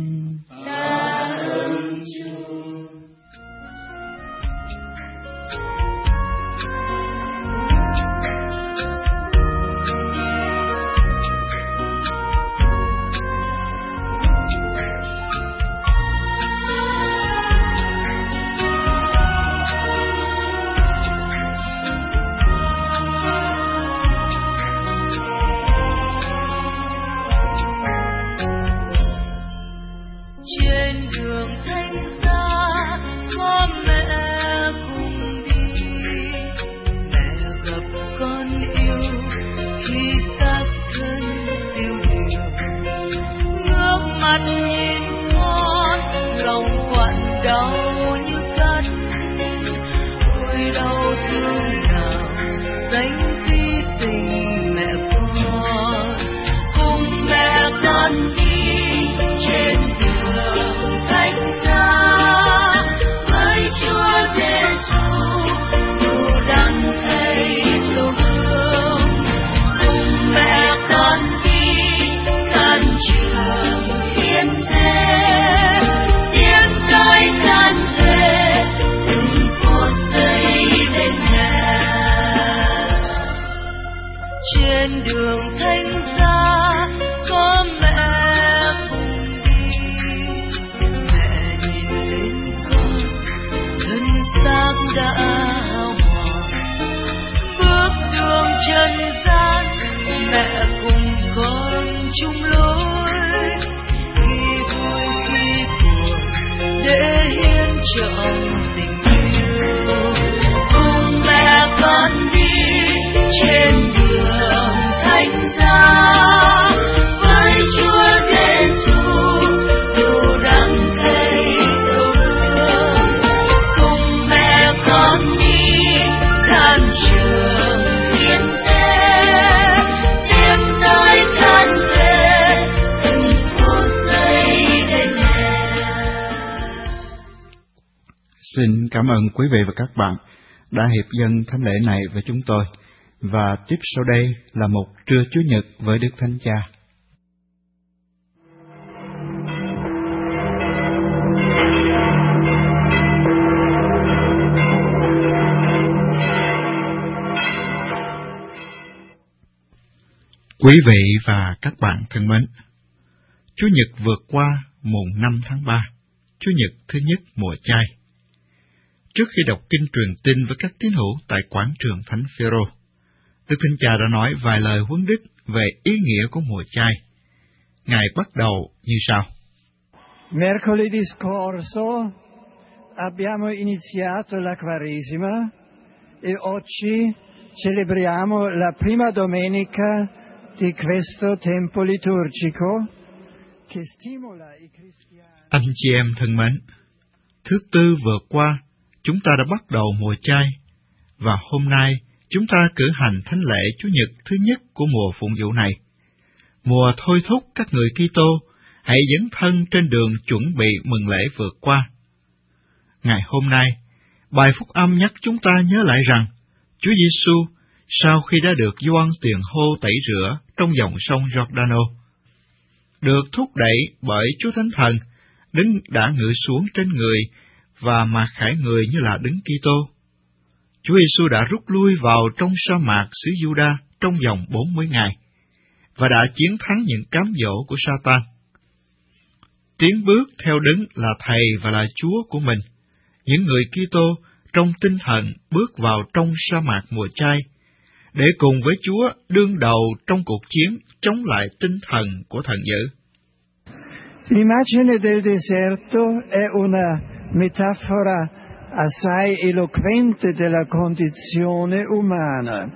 Xin cảm ơn quý vị và các bạn đã hiệp dâng thánh lễ này với chúng tôi. Và tiếp sau đây là một trưa Chúa Nhật với Đức Thánh Cha. Quý vị và các bạn thân mến, Chúa Nhật vượt qua mùng năm tháng ba, Chúa Nhật thứ nhất mùa chay. Trước khi đọc kinh truyền tin với các tín hữu tại quảng trường Thánh Phêrô, Đức Thánh Cha đã nói vài lời huấn đức về ý nghĩa của mùa chay. Ngài bắt đầu như sau. Mercoledì scorso abbiamo iniziato la Quaresima e oggi celebriamo la prima domenica di questo tempo liturgico che stimola i cristiani. Anh chị em thân mến, thứ tư vừa qua, chúng ta đã bắt đầu mùa chay, và hôm nay chúng ta cử hành thánh lễ Chủ nhật thứ nhất của mùa phụng vụ này. Mùa thôi thúc các người Kitô hãy dấn thân trên đường chuẩn bị mừng lễ vượt qua. Ngày hôm nay, bài phúc âm nhắc chúng ta nhớ lại rằng Chúa Giêsu sau khi đã được Gioan Tiền Hô tẩy rửa trong dòng sông Giordano, được thúc đẩy bởi Chúa Thánh Thần, đứng đã ngự xuống trên người và mặc khải người như là Đấng Kitô. Chúa Giêsu đã rút lui vào trong sa mạc xứ Juda trong vòng bốn mươi ngày và đã chiến thắng những cám dỗ của Sa-tan. Tiến bước theo Đấng là Thầy và là Chúa của mình, những người Kitô trong tinh thần bước vào trong sa mạc mùa chay để cùng với Chúa đương đầu trong cuộc chiến chống lại tinh thần của thần dữ. L'immagine del deserto è una metafora assai eloquente della condizione umana.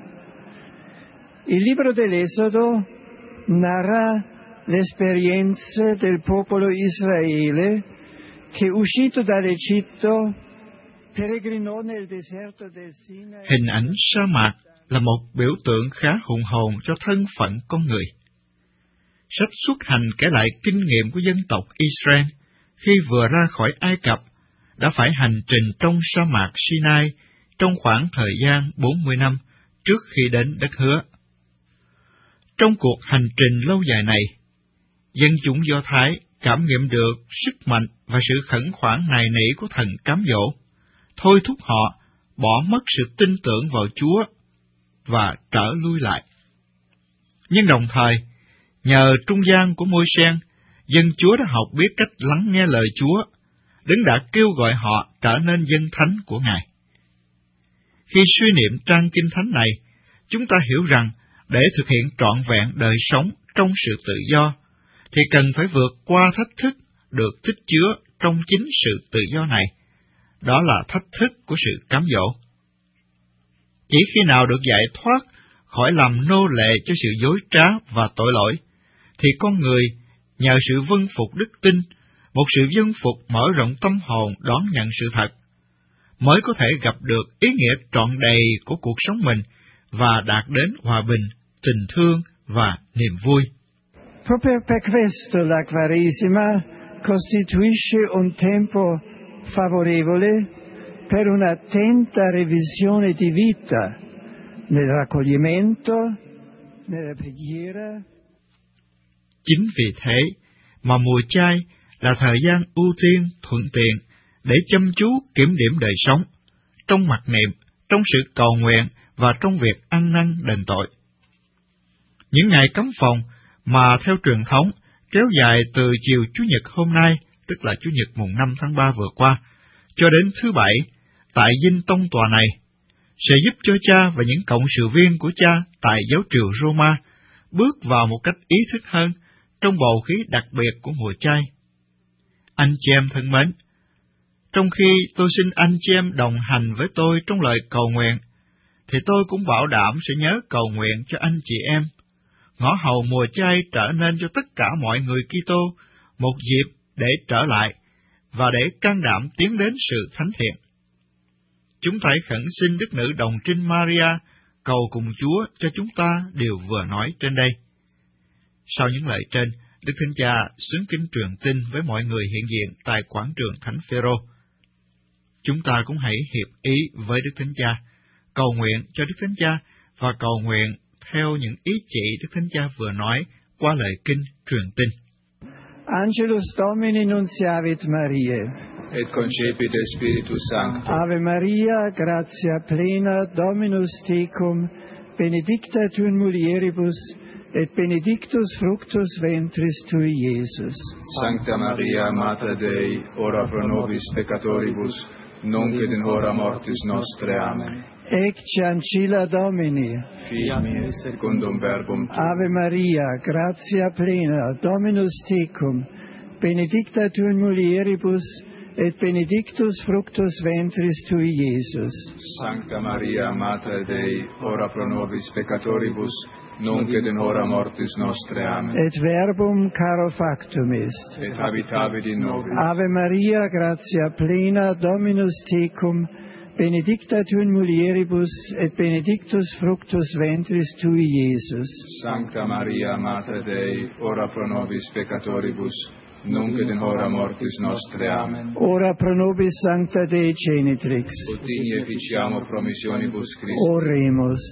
Il libro dell'Esodo narra l'esperienza del popolo Israele che uscito dall'Egitto peregrinò nel deserto del Sinai. Hình ảnh sa mạc là một biểu tượng khá hùng hồn cho thân phận con người. Sách Xuất Hành kể lại kinh nghiệm của dân tộc Israel khi vừa ra khỏi Ai Cập đã phải hành trình trong sa mạc Sinai trong khoảng thời gian bốn mươi năm trước khi đến đất hứa. Trong cuộc hành trình lâu dài này, dân chúng Do Thái cảm nghiệm được sức mạnh và sự khẩn khoản nài nỉ của thần cám dỗ, thôi thúc họ bỏ mất sự tin tưởng vào Chúa và trở lui lại. Nhưng đồng thời, nhờ trung gian của Môi-se, dân Chúa đã học biết cách lắng nghe lời Chúa, Đấng đã kêu gọi họ trở nên dân thánh của Ngài. Khi suy niệm trang kinh thánh này, chúng ta hiểu rằng để thực hiện trọn vẹn đời sống trong sự tự do, thì cần phải vượt qua thách thức được tích chứa trong chính sự tự do này. Đó là thách thức của sự cám dỗ. Chỉ khi nào được giải thoát khỏi làm nô lệ cho sự dối trá và tội lỗi, thì con người nhờ sự vâng phục đức tin, một sự vâng phục mở rộng tâm hồn đón nhận sự thật, mới có thể gặp được ý nghĩa trọn đầy của cuộc sống mình và đạt đến hòa bình, tình thương và niềm vui. Proprio per questo la Quaresima costituisce un tempo favorevole per un'attenta revisione di vita, nel raccoglimento, nella preghiera. Chính vì thế mà mùa chay là thời gian ưu tiên thuận tiện để chăm chú kiểm điểm đời sống, trong mặc niệm, trong sự cầu nguyện và trong việc ăn năn đền tội. Những ngày cấm phòng mà theo truyền thống kéo dài từ chiều Chủ nhật hôm nay, tức là Chủ nhật mùng năm tháng ba vừa qua, cho đến thứ Bảy, tại dinh tông tòa này, sẽ giúp cho cha và những cộng sự viên của cha tại giáo triều Roma bước vào một cách ý thức hơn trong bầu khí đặc biệt của mùa chay. Anh chị em thân mến, trong khi tôi xin anh chị em đồng hành với tôi trong lời cầu nguyện, thì tôi cũng bảo đảm sẽ nhớ cầu nguyện cho anh chị em, ngõ hầu mùa chay trở nên cho tất cả mọi người Kitô một dịp để trở lại và để can đảm tiến đến sự thánh thiện. Chúng ta hãy khẩn xin Đức Nữ Đồng Trinh Maria cầu cùng Chúa cho chúng ta điều vừa nói trên đây. Sau những lời trên, Đức Thánh Cha xứng kính truyền tin với mọi người hiện diện tại quảng trường Thánh Phêrô. Chúng ta cũng hãy hiệp ý với Đức Thánh Cha, cầu nguyện cho Đức Thánh Cha và cầu nguyện theo những ý chỉ Đức Thánh Cha vừa nói qua lời kinh truyền tin. Angelus Domini nunciavit Mariae. Et concepit Spiritus Sancto. Ave Maria, gratia plena, Dominus tecum, benedicta tu in mulieribus, et benedictus fructus ventris tui, Iesus. Sancta Maria, Mater Dei, ora pro nobis peccatoribus, nunc et in hora mortis nostre. Amen. Ecce ancilla Domini. Fiat mi secundum verbum tuum. Ave Maria, gratia plena, Dominus tecum, benedicta tu in mulieribus, et benedictus fructus ventris tui, Iesus. Sancta Maria, Mater Dei, ora pro nobis peccatoribus, nunc et in hora mortis nostre. Amen. Et verbum caro factum est. Et habitabit in nobis. Ave Maria, gratia plena, Dominus tecum, benedicta tu in mulieribus, et benedictus fructus ventris tui, Iesus. Sancta Maria, Mater Dei, ora pro nobis peccatoribus, nunc et in hora mortis nostre. Amen. Ora pro nobis Sancta Dei Genitrix. Ut igne ficiamo promissionibus Christi. Oremus.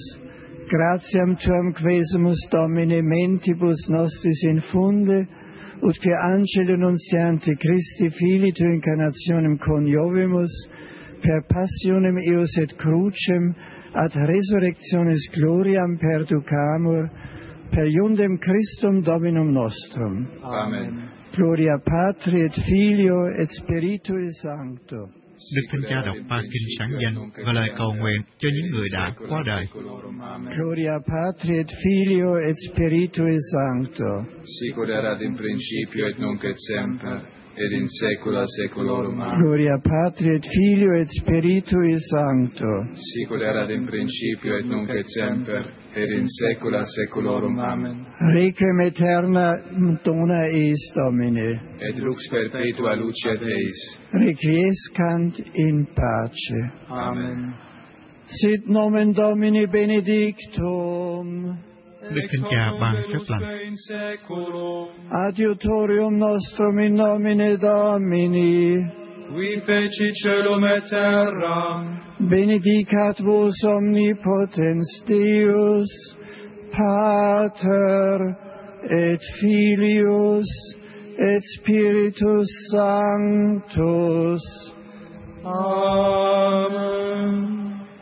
Gratiam tuam quesumus Domine mentibus nostris infunde, ut per angelo nuntiante Christi Filii tu incarnationem coniovimus, per passionem eos et crucem, ad resurrectionis gloriam perducamur, per iundem Christum Dominum nostrum. Amen. Gloria Patri et Filio et Spiritui Sancto. Đức Thánh Cha đọc ba kinh sáng danh và lời cầu nguyện cho những người đã qua đời. Gloria Patri et Filio et Spiritui Sancto. Sicut erat in principio et nunc et semper, et in saecula saeculorum. Amen. Gloria Patri et Filio et Spiritui Sancto. Sicut erat in principio et nunc et semper, et in saecula saeculorum. Amen. Requiem aeterna dona eis Domine. Et lux perpetua luceat eis. Requiescant in pace. Amen. Sit nomen Domini benedictum. Đức Thánh Cha ban phép lành. Adiutorium nostrum in nomine Domini, qui feci celum et terram, benedicat vos omnipotens Deus, Pater et Filius et Spiritus Sanctus. Amen.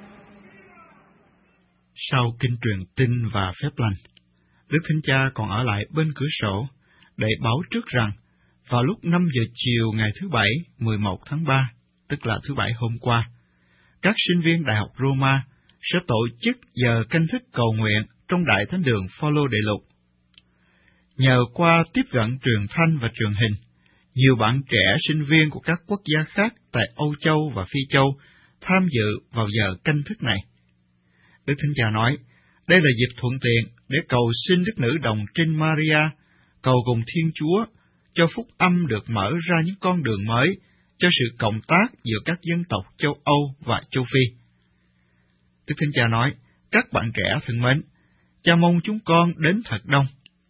Sau kinh truyền tin và phép lành, Đức Thánh Cha còn ở lại bên cửa sổ để báo trước rằng vào lúc năm giờ chiều ngày thứ Bảy, mười một tháng ba, tức là thứ Bảy hôm qua, các sinh viên Đại học Roma sẽ tổ chức giờ canh thức cầu nguyện trong Đại Thánh đường Phaolô Đệ Lục. Nhờ qua tiếp cận truyền thanh và truyền hình, nhiều bạn trẻ sinh viên của các quốc gia khác tại Âu Châu và Phi Châu tham dự vào giờ canh thức này. Đức Thánh Cha nói, đây là dịp thuận tiện để cầu xin Đức Nữ Đồng Trinh Maria, cầu cùng Thiên Chúa, cho phúc âm được mở ra những con đường mới cho sự cộng tác giữa các dân tộc châu Âu và châu Phi. Đức Thánh Cha nói, các bạn trẻ thân mến, Cha mong chúng con đến thật đông.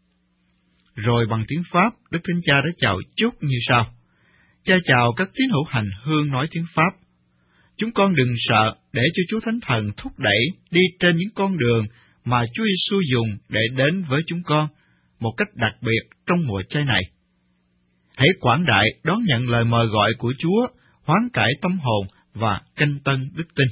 Rồi bằng tiếng Pháp, Đức Thánh Cha đã chào chúc như sau. Cha chào các tín hữu hành hương nói tiếng Pháp. Chúng con đừng sợ để cho Chúa Thánh Thần thúc đẩy đi trên những con đường mà Chúa Giêsu dùng để đến với chúng con một cách đặc biệt trong mùa chay này. Hãy quảng đại đón nhận lời mời gọi của Chúa, hoán cải tâm hồn và canh tân đức tin.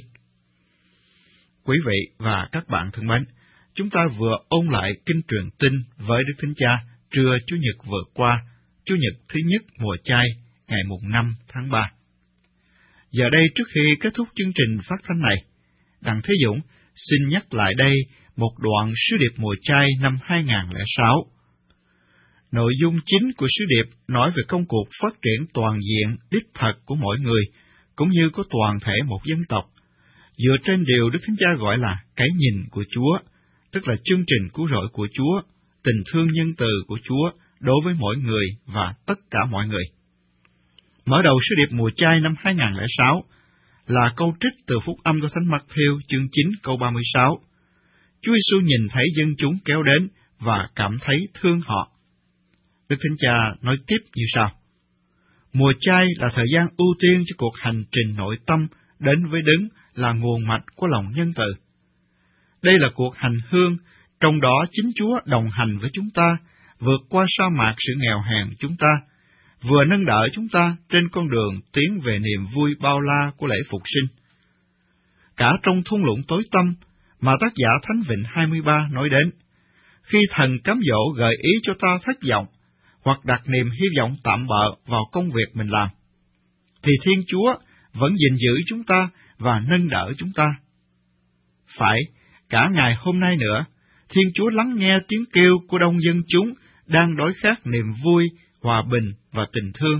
Quý vị và các bạn thân mến, chúng ta vừa ôn lại kinh truyền tin với Đức Thánh Cha trưa Chủ nhật vừa qua, Chủ nhật thứ nhất mùa chay, ngày mùng năm tháng ba. Giờ đây, trước khi kết thúc chương trình phát thanh này, Đặng Thế Dũng xin nhắc lại đây một đoạn sứ điệp mùa chay năm hai không không sáu. Nội dung chính của sứ điệp nói về công cuộc phát triển toàn diện đích thật của mỗi người, cũng như của toàn thể một dân tộc, dựa trên điều Đức Thánh Cha gọi là cái nhìn của Chúa, tức là chương trình cứu rỗi của Chúa, tình thương nhân từ của Chúa đối với mỗi người và tất cả mọi người. Mở đầu sứ điệp mùa chay năm hai không không sáu là câu trích từ Phúc âm của Thánh Mắc-thêu chương chín câu ba mươi sáu. Chúa Giêsu nhìn thấy dân chúng kéo đến và cảm thấy thương họ. Đức Thánh Cha nói tiếp như sau. Mùa chay là thời gian ưu tiên cho cuộc hành trình nội tâm đến với Đấng là nguồn mạch của lòng nhân từ. Đây là cuộc hành hương, trong đó chính Chúa đồng hành với chúng ta, vượt qua sa mạc sự nghèo hèn chúng ta, vừa nâng đỡ chúng ta trên con đường tiến về niềm vui bao la của lễ phục sinh. Cả trong thung lũng tối tăm mà tác giả Thánh Vịnh hai mươi ba nói đến, khi thần cám dỗ gợi ý cho ta thất vọng, hoặc đặt niềm hy vọng tạm bợ vào công việc mình làm, thì Thiên Chúa vẫn gìn giữ chúng ta và nâng đỡ chúng ta. Phải, cả ngày hôm nay nữa, Thiên Chúa lắng nghe tiếng kêu của đông dân chúng đang đói khát niềm vui, hòa bình và tình thương.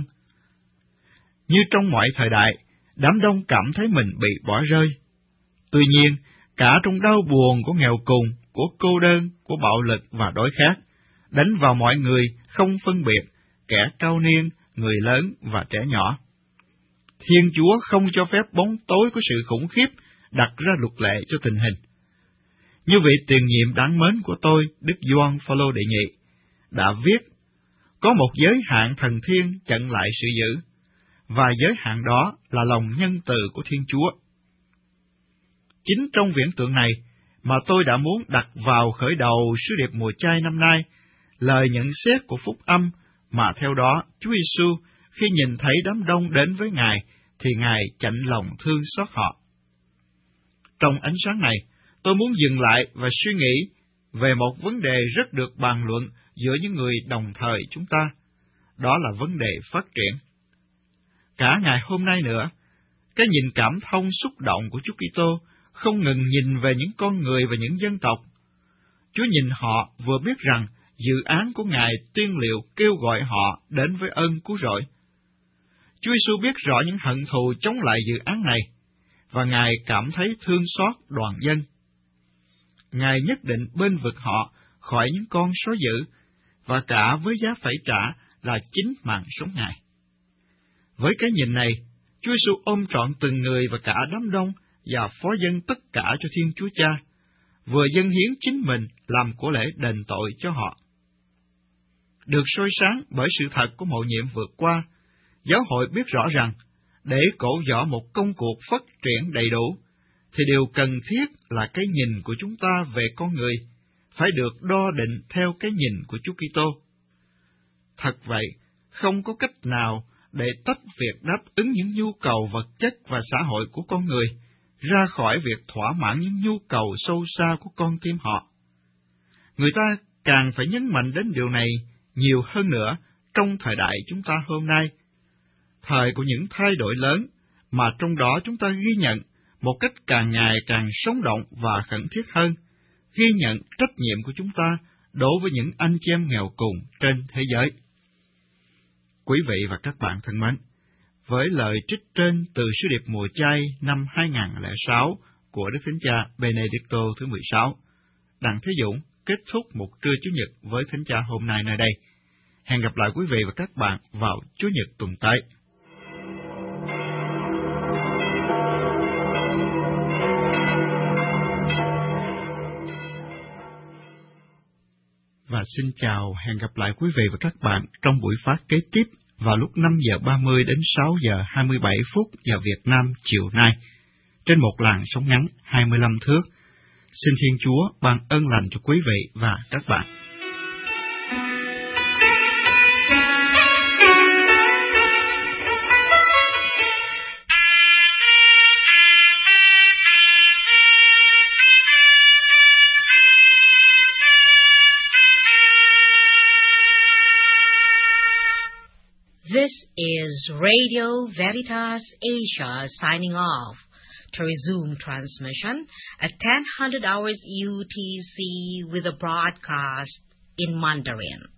Như trong mọi thời đại, đám đông cảm thấy mình bị bỏ rơi. Tuy nhiên, cả trong đau buồn của nghèo cùng, của cô đơn, của bạo lực và đói khát, đánh vào mọi người không phân biệt, kẻ cao niên, người lớn và trẻ nhỏ. Thiên Chúa không cho phép bóng tối của sự khủng khiếp đặt ra luật lệ cho tình hình. Như vị tiền nhiệm đáng mến của tôi, Đức Gioan Phaolô đệ nhị, đã viết, có một giới hạn thần thiên chặn lại sự dữ, và giới hạn đó là lòng nhân từ của Thiên Chúa. Chính trong viễn tượng này mà tôi đã muốn đặt vào khởi đầu sứ điệp mùa chay năm nay, lời nhận xét của phúc âm mà theo đó Chúa Giêsu khi nhìn thấy đám đông đến với Ngài thì Ngài chạnh lòng thương xót họ. Trong ánh sáng này, tôi muốn dừng lại và suy nghĩ về một vấn đề rất được bàn luận giữa những người đồng thời chúng ta, đó là vấn đề phát triển. Cả ngày hôm nay nữa, cái nhìn cảm thông xúc động của Chúa Kitô không ngừng nhìn về những con người và những dân tộc. Chúa nhìn họ vừa biết rằng dự án của Ngài tuyên liệu kêu gọi họ đến với ơn cứu rỗi. Chúa Giêsu biết rõ những hận thù chống lại dự án này, và Ngài cảm thấy thương xót đoàn dân. Ngài nhất định bên vực họ khỏi những con sói dữ, và cả với giá phải trả là chính mạng sống Ngài. Với cái nhìn này, Chúa Giêsu ôm trọn từng người và cả đám đông và phó dâng tất cả cho Thiên Chúa Cha, vừa dâng hiến chính mình làm của lễ đền tội cho họ. Được soi sáng bởi sự thật của mầu nhiệm vượt qua, giáo hội biết rõ rằng, để cổ võ một công cuộc phát triển đầy đủ, thì điều cần thiết là cái nhìn của chúng ta về con người phải được đo định theo cái nhìn của Chúa Kitô. Thật vậy, không có cách nào để tách việc đáp ứng những nhu cầu vật chất và xã hội của con người ra khỏi việc thỏa mãn những nhu cầu sâu xa của con tim họ. Người ta càng phải nhấn mạnh đến điều này nhiều hơn nữa trong thời đại chúng ta hôm nay, thời của những thay đổi lớn mà trong đó chúng ta ghi nhận một cách càng ngày càng sống động và khẩn thiết hơn, ghi nhận trách nhiệm của chúng ta đối với những anh chị em nghèo cùng trên thế giới. Quý vị và các bạn thân mến, với lời trích trên từ sứ điệp mùa chay năm hai nghìn không trăm lẻ sáu của Đức Thánh Cha Benedicto thứ mười sáu, Đặng Thế Dũng kết thúc một trưa Chủ nhật với Thánh Cha hôm nay nơi đây. Hẹn gặp lại quý vị và các bạn vào Chủ nhật tuần tới. Và xin chào, hẹn gặp lại quý vị và các bạn trong buổi phát kế tiếp vào lúc năm giờ ba mươi đến sáu giờ hai mươi bảy phút giờ Việt Nam chiều nay, trên một làn sóng ngắn hai mươi lăm thước. Xin Thiên Chúa ban ơn lành cho quý vị và các bạn. This is Radio Veritas Asia signing off. To resume transmission at ten hundred hours U T C with a broadcast in Mandarin.